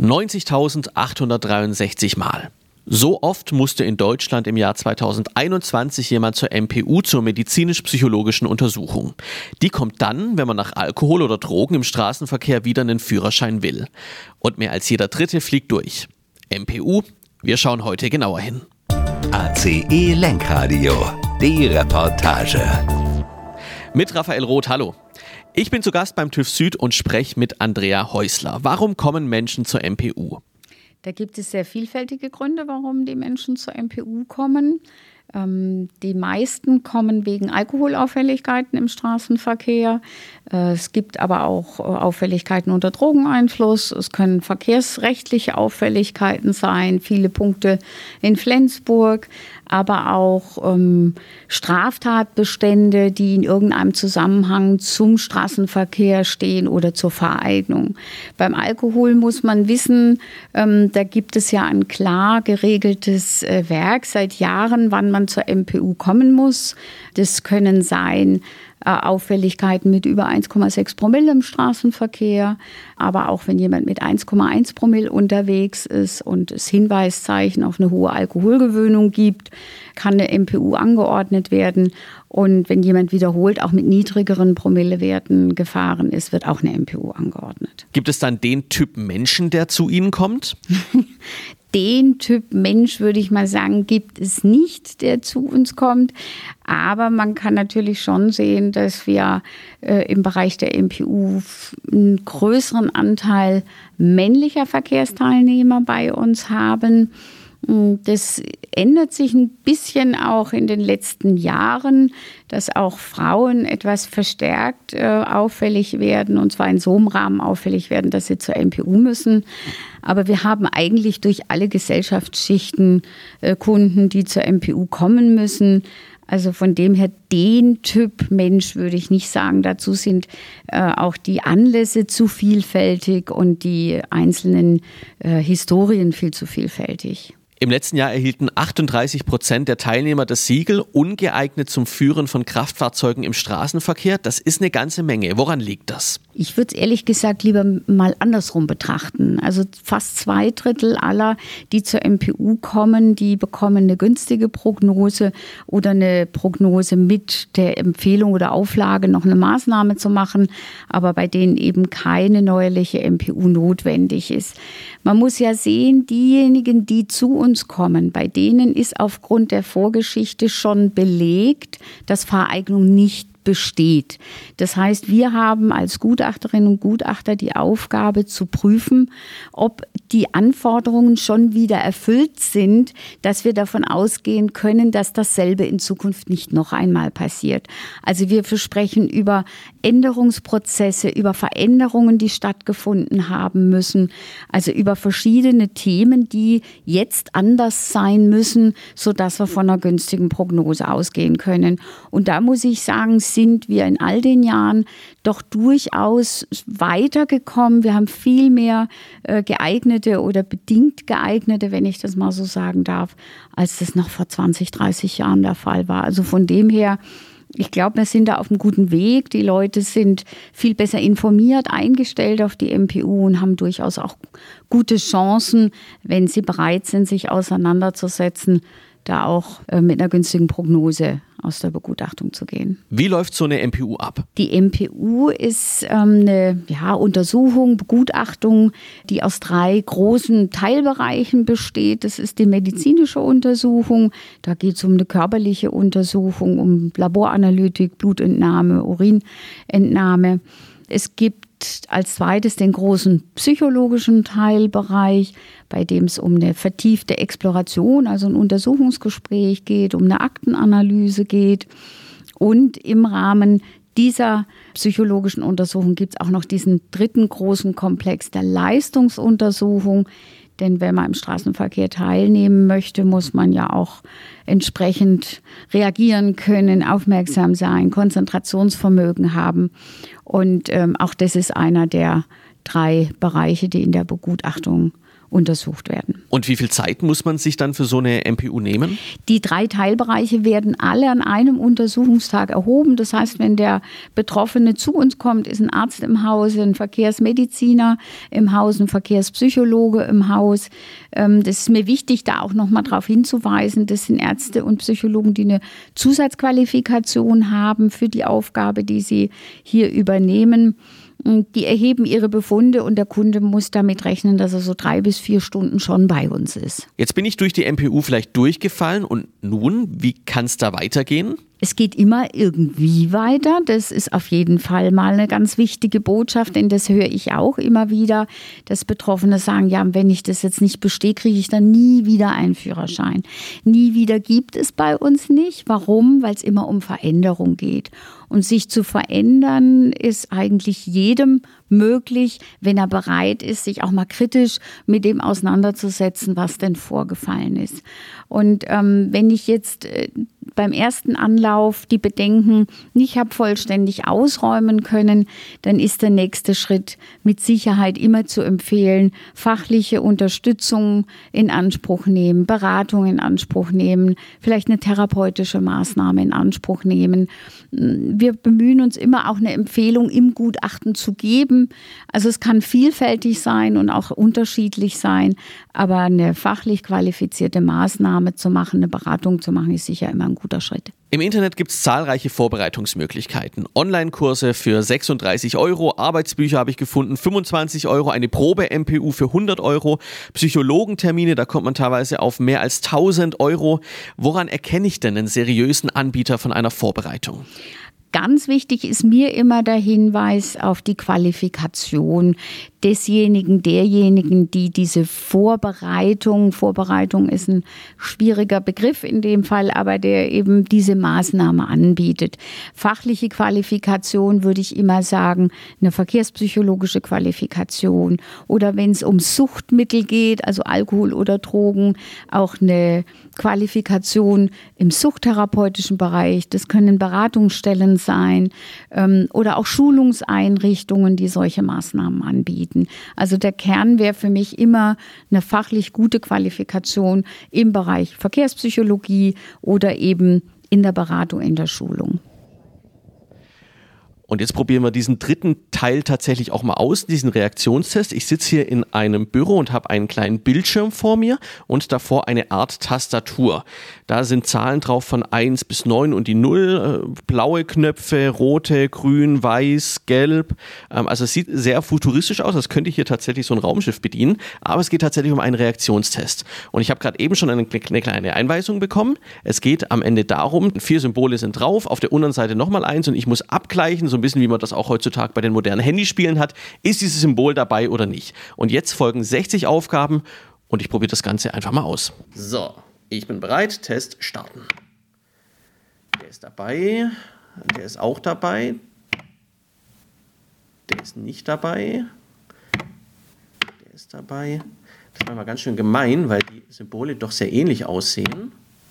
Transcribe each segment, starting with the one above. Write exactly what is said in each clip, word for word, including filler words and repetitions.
neunzigtausendachthundertdreiundsechzig Mal. So oft musste in Deutschland im Jahr zweitausendeinundzwanzig jemand zur M P U, zur medizinisch-psychologischen Untersuchung. Die kommt dann, wenn man nach Alkohol oder Drogen im Straßenverkehr wieder einen Führerschein will. Und mehr als jeder Dritte fliegt durch. M P U, wir schauen heute genauer hin. A C E Lenkradio, die Reportage. Mit Raphael Roth, hallo. Ich bin zu Gast beim TÜV Süd und spreche mit Andrea Häusler. Warum kommen Menschen zur M P U? Da gibt es sehr vielfältige Gründe, warum die Menschen zur M P U kommen. Ähm, die meisten kommen wegen Alkoholauffälligkeiten im Straßenverkehr. Äh, es gibt aber auch äh, Auffälligkeiten unter Drogeneinfluss. Es können verkehrsrechtliche Auffälligkeiten sein, viele Punkte in Flensburg, aber auch ähm, Straftatbestände, die in irgendeinem Zusammenhang zum Straßenverkehr stehen oder zur Vereignung. Beim Alkohol muss man wissen, ähm, da gibt es ja ein klar geregeltes äh, Werk seit Jahren, wann man zur M P U kommen muss. Das können sein äh, Auffälligkeiten mit über eins Komma sechs Promille im Straßenverkehr, aber auch wenn jemand mit eins Komma eins Promille unterwegs ist und es Hinweiszeichen auf eine hohe Alkoholgewöhnung gibt, kann eine M P U angeordnet werden. Und wenn jemand wiederholt auch mit niedrigeren Promillewerten gefahren ist, wird auch eine M P U angeordnet. Gibt es dann den Typ Menschen, der zu Ihnen kommt? Den Typ Mensch, würde ich mal sagen, gibt es nicht, der zu uns kommt. Aber man kann natürlich schon sehen, dass wir äh, im Bereich der M P U einen größeren Anteil männlicher Verkehrsteilnehmer bei uns haben. Das ändert sich ein bisschen auch in den letzten Jahren, dass auch Frauen etwas verstärkt äh, auffällig werden, und zwar in so einem Rahmen auffällig werden, dass sie zur M P U müssen. Aber wir haben eigentlich durch alle Gesellschaftsschichten äh, Kunden, die zur M P U kommen müssen. Also von dem her, den Typ Mensch würde ich nicht sagen. Dazu sind äh, auch die Anlässe zu vielfältig und die einzelnen äh, Historien viel zu vielfältig. Im letzten Jahr erhielten achtunddreißig Prozent der Teilnehmer das Siegel ungeeignet zum Führen von Kraftfahrzeugen im Straßenverkehr. Das ist eine ganze Menge. Woran liegt das? Ich würde es ehrlich gesagt lieber mal andersrum betrachten. Also fast zwei Drittel aller, die zur M P U kommen, die bekommen eine günstige Prognose oder eine Prognose mit der Empfehlung oder Auflage, noch eine Maßnahme zu machen, aber bei denen eben keine neuerliche M P U notwendig ist. Man muss ja sehen, diejenigen, die zu uns kommen, bei denen ist aufgrund der Vorgeschichte schon belegt, dass Vereignung nicht besteht. Das heißt, wir haben als Gutachterinnen und Gutachter die Aufgabe zu prüfen, ob die Anforderungen schon wieder erfüllt sind, dass wir davon ausgehen können, dass dasselbe in Zukunft nicht noch einmal passiert. Also wir sprechen über Änderungsprozesse, über Veränderungen, die stattgefunden haben müssen, also über verschiedene Themen, die jetzt anders sein müssen, sodass wir von einer günstigen Prognose ausgehen können. Und da muss ich sagen, sind wir in all den Jahren doch durchaus weitergekommen. Wir haben viel mehr äh, geeignete oder bedingt geeignete, wenn ich das mal so sagen darf, als das noch vor zwanzig, dreißig Jahren der Fall war. Also von dem her, ich glaube, wir sind da auf einem guten Weg. Die Leute sind viel besser informiert, eingestellt auf die M P U und haben durchaus auch gute Chancen, wenn sie bereit sind, sich auseinanderzusetzen, da auch äh, mit einer günstigen Prognose aus der Begutachtung zu gehen. Wie läuft so eine M P U ab? Die M P U ist ähm, eine ja, Untersuchung, Begutachtung, die aus drei großen Teilbereichen besteht. Das ist die medizinische Untersuchung. Da geht es um eine körperliche Untersuchung, um Laboranalytik, Blutentnahme, Urinentnahme. Es gibt als zweites den großen psychologischen Teilbereich, bei dem es um eine vertiefte Exploration, also ein Untersuchungsgespräch geht, um eine Aktenanalyse geht. Und im Rahmen dieser psychologischen Untersuchung gibt es auch noch diesen dritten großen Komplex der Leistungsuntersuchung. Denn wenn man im Straßenverkehr teilnehmen möchte, muss man ja auch entsprechend reagieren können, aufmerksam sein, Konzentrationsvermögen haben. Und ähm, auch das ist einer der drei Bereiche, die in der Begutachtung untersucht werden. Und wie viel Zeit muss man sich dann für so eine M P U nehmen? Die drei Teilbereiche werden alle an einem Untersuchungstag erhoben. Das heißt, wenn der Betroffene zu uns kommt, ist ein Arzt im Hause, ein Verkehrsmediziner im Haus, ein Verkehrspsychologe im Haus. Das ist mir wichtig, da auch nochmal darauf hinzuweisen, das sind Ärzte und Psychologen, die eine Zusatzqualifikation haben für die Aufgabe, die sie hier übernehmen. Die erheben ihre Befunde und der Kunde muss damit rechnen, dass er so drei bis vier Stunden schon bei uns ist. Jetzt bin ich durch die M P U vielleicht durchgefallen und nun, wie kann es da weitergehen? Es geht immer irgendwie weiter. Das ist auf jeden Fall mal eine ganz wichtige Botschaft, denn das höre ich auch immer wieder, dass Betroffene sagen, ja, wenn ich das jetzt nicht bestehe, kriege ich dann nie wieder einen Führerschein. Nie wieder gibt es bei uns nicht. Warum? Weil es immer um Veränderung geht. Und sich zu verändern ist eigentlich jedem möglich, wenn er bereit ist, sich auch mal kritisch mit dem auseinanderzusetzen, was denn vorgefallen ist. Und ähm, wenn ich jetzt äh, beim ersten Anlauf die Bedenken nicht habe vollständig ausräumen können, dann ist der nächste Schritt mit Sicherheit immer zu empfehlen, fachliche Unterstützung in Anspruch nehmen, Beratung in Anspruch nehmen, vielleicht eine therapeutische Maßnahme in Anspruch nehmen. Wir bemühen uns immer auch eine Empfehlung im Gutachten zu geben. Also es kann vielfältig sein und auch unterschiedlich sein, aber eine fachlich qualifizierte Maßnahme zu machen, eine Beratung zu machen, ist sicher immer ein guter Schritt. Im Internet gibt es zahlreiche Vorbereitungsmöglichkeiten. Online-Kurse für sechsunddreißig Euro, Arbeitsbücher habe ich gefunden, fünfundzwanzig Euro, eine Probe-M P U für hundert Euro, Psychologentermine, da kommt man teilweise auf mehr als tausend Euro. Woran erkenne ich denn einen seriösen Anbieter von einer Vorbereitung? Ganz wichtig ist mir immer der Hinweis auf die Qualifikation desjenigen, derjenigen, die diese Vorbereitung, Vorbereitung ist ein schwieriger Begriff in dem Fall, aber der eben diese Maßnahme anbietet. Fachliche Qualifikation würde ich immer sagen, eine verkehrspsychologische Qualifikation oder wenn es um Suchtmittel geht, also Alkohol oder Drogen, auch eine Qualifikation im suchttherapeutischen Bereich. Das können Beratungsstellen sein ähm, oder auch Schulungseinrichtungen, die solche Maßnahmen anbieten. Also der Kern wäre für mich immer eine fachlich gute Qualifikation im Bereich Verkehrspsychologie oder eben in der Beratung, in der Schulung. Und jetzt probieren wir diesen dritten Teil tatsächlich auch mal aus, diesen Reaktionstest. Ich sitze hier in einem Büro und habe einen kleinen Bildschirm vor mir und davor eine Art Tastatur. Da sind Zahlen drauf von eins bis neun und die null, äh, blaue Knöpfe, rote, grün, weiß, gelb. Ähm, also es sieht sehr futuristisch aus, als könnte ich hier tatsächlich so ein Raumschiff bedienen. Aber es geht tatsächlich um einen Reaktionstest. Und ich habe gerade eben schon eine, eine kleine Einweisung bekommen. Es geht am Ende darum, vier Symbole sind drauf, auf der unteren Seite nochmal eins und ich muss abgleichen, so ein bisschen wie man das auch heutzutage bei den modernen Handyspielen hat, ist dieses Symbol dabei oder nicht. Und jetzt folgen sechzig Aufgaben und ich probiere das Ganze einfach mal aus. So, ich bin bereit, Test starten. Der ist dabei, der ist auch dabei, der ist nicht dabei, der ist dabei. Das war mal ganz schön gemein, weil die Symbole doch sehr ähnlich aussehen.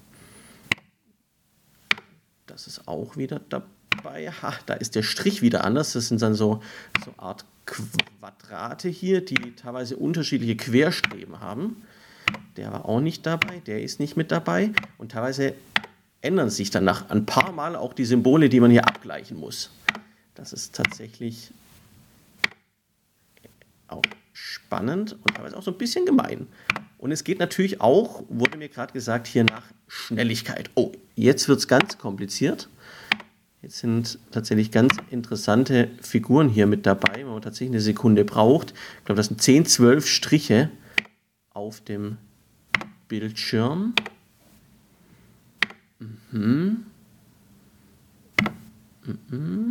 Das ist auch wieder dabei. Ha, da ist der Strich wieder anders. Das sind dann so, so Art Quadrate hier, die teilweise unterschiedliche Querstreben haben. Der war auch nicht dabei, der ist nicht mit dabei. Und teilweise ändern sich dann nach ein paar Mal auch die Symbole, die man hier abgleichen muss. Das ist tatsächlich auch spannend und teilweise auch so ein bisschen gemein. Und es geht natürlich auch, wurde mir gerade gesagt, hier nach Schnelligkeit. Oh, jetzt wird es ganz kompliziert. Jetzt sind tatsächlich ganz interessante Figuren hier mit dabei, wo man tatsächlich eine Sekunde braucht. Ich glaube, das sind zehn, zwölf Striche auf dem Bildschirm. Mhm. Mhm.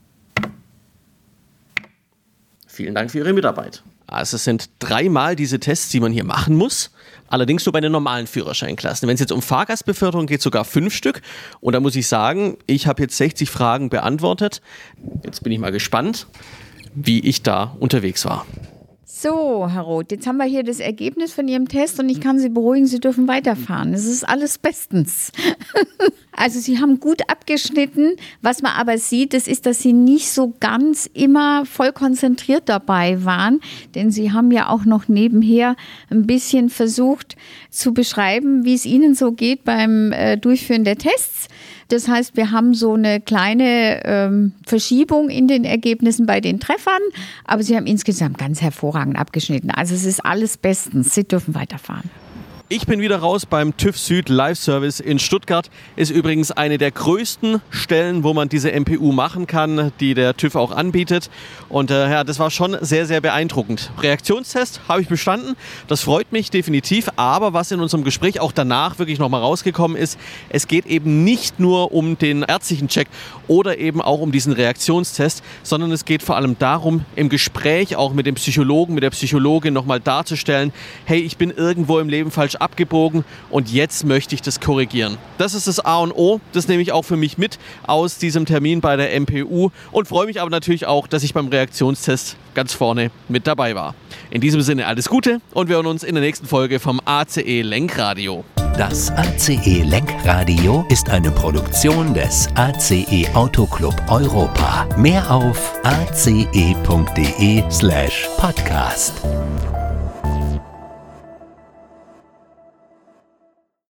Vielen Dank für Ihre Mitarbeit. Also es sind dreimal diese Tests, die man hier machen muss. Allerdings nur bei den normalen Führerscheinklassen. Wenn es jetzt um Fahrgastbeförderung geht, sogar fünf Stück. Und da muss ich sagen, ich habe jetzt sechzig Fragen beantwortet. Jetzt bin ich mal gespannt, wie ich da unterwegs war. So, Herr Roth, jetzt haben wir hier das Ergebnis von Ihrem Test und ich kann Sie beruhigen, Sie dürfen weiterfahren. Es ist alles bestens. Also sie haben gut abgeschnitten. Was man aber sieht, das ist, dass sie nicht so ganz immer voll konzentriert dabei waren. Denn sie haben ja auch noch nebenher ein bisschen versucht zu beschreiben, wie es ihnen so geht beim äh, Durchführen der Tests. Das heißt, wir haben so eine kleine ähm, Verschiebung in den Ergebnissen bei den Treffern. Aber sie haben insgesamt ganz hervorragend abgeschnitten. Also es ist alles bestens. Sie dürfen weiterfahren. Ich bin wieder raus beim TÜV Süd Live Service in Stuttgart. Ist übrigens eine der größten Stellen, wo man diese M P U machen kann, die der TÜV auch anbietet. Und äh, ja, das war schon sehr, sehr beeindruckend. Reaktionstest habe ich bestanden. Das freut mich definitiv. Aber was in unserem Gespräch auch danach wirklich nochmal rausgekommen ist, es geht eben nicht nur um den ärztlichen Check oder eben auch um diesen Reaktionstest, sondern es geht vor allem darum, im Gespräch auch mit dem Psychologen, mit der Psychologin nochmal darzustellen, hey, ich bin irgendwo im Leben falsch abgebogen und jetzt möchte ich das korrigieren. Das ist das A und O, das nehme ich auch für mich mit aus diesem Termin bei der M P U und freue mich aber natürlich auch, dass ich beim Reaktionstest ganz vorne mit dabei war. In diesem Sinne alles Gute und wir hören uns in der nächsten Folge vom A C E Lenkradio. Das A C E Lenkradio ist eine Produktion des A C E Autoclub Europa. Mehr auf a c e punkt d e slash podcast.